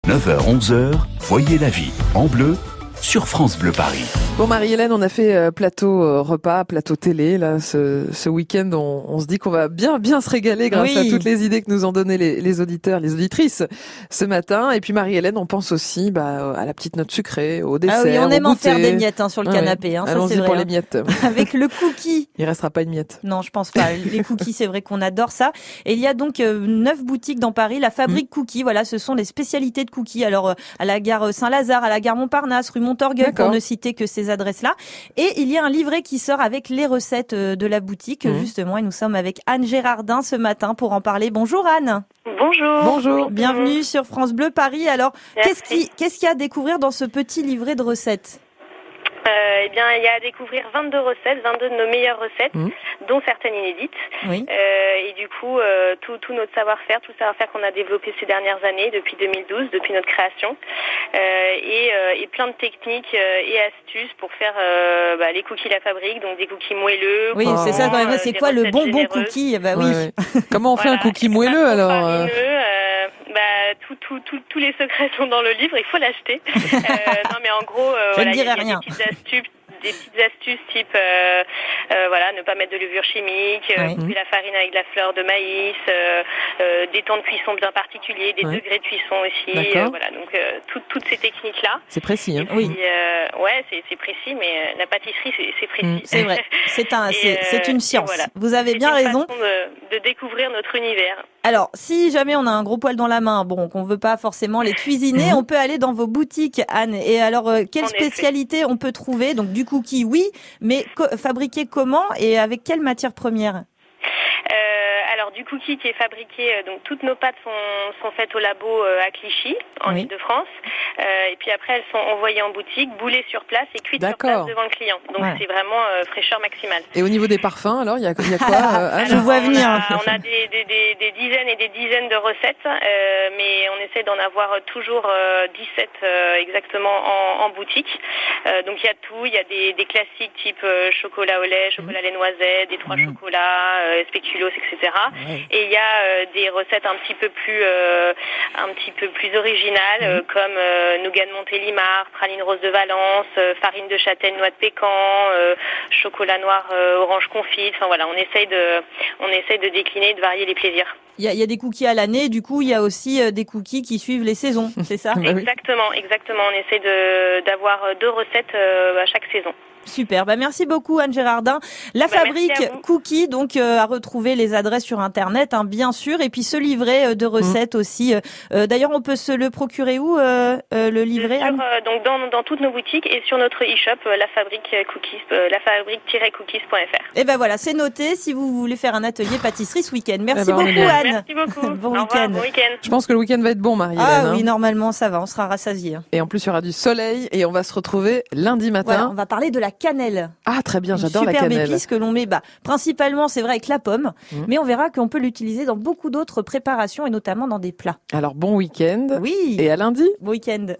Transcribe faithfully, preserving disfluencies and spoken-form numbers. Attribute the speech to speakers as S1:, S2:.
S1: neuf heures onze heures, voyez la vie en bleu sur France Bleu Paris.
S2: Bon Marie-Hélène, on a fait euh, plateau euh, repas, plateau télé là ce, ce week-end. On, on se dit qu'on va bien bien se régaler grâce
S3: oui.
S2: à toutes les idées que nous ont données les, les auditeurs, les auditrices ce matin. Et puis Marie-Hélène, on pense aussi bah, à la petite note sucrée, au dessert,
S3: ah oui, on aime
S2: au
S3: en
S2: goûter.
S3: faire des miettes hein, sur le
S2: Ah
S3: canapé.
S2: ouais.
S3: Hein, ça,
S2: Allons-y
S3: c'est vrai,
S2: pour
S3: hein.
S2: les miettes.
S3: Avec le cookie.
S2: Il restera pas une miette.
S3: Non, je pense pas. Les cookies, c'est vrai qu'on adore ça. Et il y a donc euh, neuf boutiques dans Paris. La Fabrique mmh. Cookies, voilà, ce sont les spécialités de cookies. Alors euh, à la gare Saint-Lazare, à la gare Montparnasse, rue Montorgueil, D'accord. pour ne citer que ces adresses-là. Et il y a un livret qui sort avec les recettes de la boutique, mmh. justement. Et nous sommes avec Anne Gérardin ce matin pour en parler. Bonjour Anne.
S4: Bonjour.
S2: Bonjour.
S3: Bienvenue sur France Bleu Paris. Alors, qu'est-ce qui, qu'est-ce qu'il y a à découvrir dans ce petit livret de recettes ?
S4: Euh, eh bien, il y a à découvrir vingt-deux recettes, vingt-deux de nos meilleures recettes, mmh. dont certaines inédites. Oui. Euh, et du coup, euh, tout, tout notre savoir-faire, tout le savoir-faire qu'on a développé ces dernières années, depuis deux mille douze, depuis notre création, euh, et, euh, et plein de techniques euh, et astuces pour faire euh, bah, les cookies La Fabrique, donc des cookies moelleux.
S3: Oui, c'est ça quand même. C'est quoi le bonbon cookie ? Bah oui.
S2: Ouais, ouais. Comment on fait
S4: voilà.
S2: un cookie moelleux alors
S4: farineux, euh, bah, tout, tout, tout, tous les secrets sont dans le livre, il faut l'acheter. euh, non, mais en gros, euh,
S3: Je
S4: voilà,
S3: ne dirai
S4: il y a
S3: rien.
S4: des petites astuces. Des petites astuces type euh, euh, voilà, ne pas mettre de levure chimique, euh,
S3: oui.
S4: couper la farine avec de la fleur de maïs, euh, euh, des temps de cuisson bien particuliers, des oui. degrés de cuisson aussi, euh, voilà, donc euh, tout, toutes ces techniques là.
S2: C'est précis, hein.
S4: Et puis, oui. Euh, ouais, c'est, c'est précis, mais euh, la pâtisserie c'est, c'est précis.
S3: Mmh, c'est vrai, c'est un, c'est,
S4: euh,
S3: c'est une science. Voilà. Vous avez
S4: c'est
S3: bien
S4: une
S3: raison.
S4: façon de, de découvrir notre univers.
S3: Alors, si jamais on a un gros poil dans la main, bon, qu'on veut pas forcément les cuisiner, on peut aller dans vos boutiques, Anne. Et alors, euh, quelle en spécialité effet. on peut trouver ? Donc, du cookie, oui, mais co- fabriqué comment et avec quelle matière première ?
S4: Euh, alors du cookie qui est fabriqué, euh, donc toutes nos pâtes sont, sont faites au labo euh, à Clichy, en oui. Ile-de-France, euh, et puis après elles sont envoyées en boutique, boulées sur place et cuites D'accord. sur place devant le client. Donc ouais. c'est vraiment euh, fraîcheur maximale.
S2: Et au niveau des parfums, alors il y a, y a quoi euh,
S3: alors, Je vois
S4: on
S3: venir.
S4: A, on a des, des, des, des dizaines et des dizaines de recettes, euh, mais on essaie d'en avoir toujours euh, dix-sept euh, exactement en, en boutique. Euh, donc il y a tout, il y a des, des classiques type euh, chocolat au lait, chocolat mmh. lait noisette, des trois mmh. chocolats, euh, spéculoos, et cetera. Ouais. Et il y a euh, des recettes un petit peu plus, euh, un petit peu plus originales, mmh. euh, comme euh, nougat de Montélimar, praline rose de Valence, euh, farine de châtaigne, noix de pécan, euh, chocolat noir, euh, orange confit. Enfin voilà, on essaye de, on essaye de décliner, de varier les plaisirs.
S3: Il y a, il y a des cookies à l'année, du coup, il y a aussi euh, des cookies qui suivent les saisons, c'est ça ?
S4: Exactement, exactement. On essaie de, d'avoir deux recettes euh, à chaque saison.
S3: Super, bah merci beaucoup Anne Gérardin. La bah, Fabrique Cookies, donc euh, à retrouver les adresses sur internet, hein, bien sûr, et puis ce livret de recettes mmh. aussi. Euh, d'ailleurs, on peut se le procurer où euh, euh, le livret
S4: sur, euh, Donc dans, dans toutes nos boutiques et sur notre e-shop euh, La Fabrique Cookies, euh, la fabrique tiret cookies point f r.
S3: Et ben voilà, c'est noté. Si vous voulez faire un atelier pâtisserie ce week-end, merci
S2: eh ben,
S3: beaucoup Anne.
S4: Merci beaucoup.
S3: bon,
S4: Au
S3: week-end.
S4: revoir, bon week-end.
S2: Je pense que le week-end va être bon, Marie-Hélène.
S3: Ah oui,
S2: hein.
S3: normalement ça va, on sera rassasiés.
S2: Et en plus, il y aura du soleil et on va se retrouver lundi matin.
S3: Voilà, on va parler de la cannelle.
S2: Ah, très bien, j'adore la cannelle.
S3: Superbe épice que l'on met, bah, principalement, c'est vrai, avec la pomme, mmh. mais on verra qu'on peut l'utiliser dans beaucoup d'autres préparations et notamment dans des plats.
S2: Alors, bon week-end.
S3: Oui.
S2: Et à lundi.
S3: Bon week-end.